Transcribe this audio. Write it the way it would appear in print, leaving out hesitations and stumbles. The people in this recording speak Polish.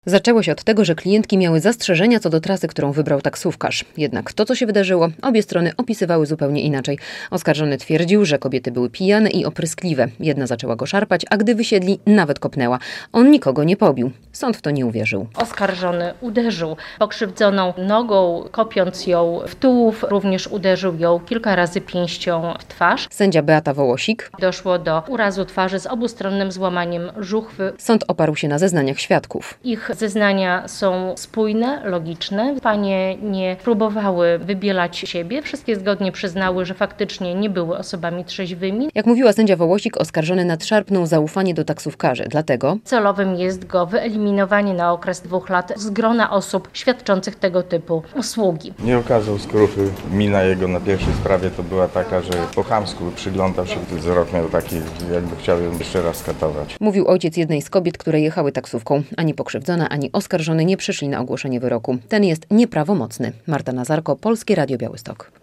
Zaczęło się od tego, że klientki miały zastrzeżenia co do trasy, którą wybrał taksówkarz. Jednak to, co się wydarzyło, obie strony opisywały zupełnie inaczej. Oskarżony twierdził, że kobiety były pijane i opryskliwe. Jedna zaczęła go szarpać, a gdy wysiedli, nawet kopnęła. On nikogo nie pobił. Sąd w to nie uwierzył. Oskarżony uderzył pokrzywdzoną nogą, kopiąc ją w tułów. Również uderzył ją kilka razy pięścią w twarz. Sędzia Beata Wołosik. Doszło do urazu twarzy z obustronnym złamaniem żuchwy. Sąd oparł się na zeznaniach świadków. Ich zeznania są spójne, logiczne. Panie nie próbowały wybielać siebie. Wszystkie zgodnie przyznały, że faktycznie nie były osobami trzeźwymi. Jak mówiła sędzia Wołosik, oskarżony nadszarpnął zaufanie do taksówkarzy. Dlatego celowym jest go wyeliminowanie na okres 2 lat z grona osób świadczących tego typu usługi. Nie okazał skruchy. Mina jego na pierwszej sprawie to była taka, że po chamsku przyglądał się, wzrok miał taki, jakby chciał ją jeszcze raz skatować. Mówił ojciec jednej z kobiet, które jechały taksówką. Ani pokrzywdzona, ani oskarżony nie przyszli na ogłoszenie wyroku. Ten jest nieprawomocny. Marta Nazarko, Polskie Radio Białystok.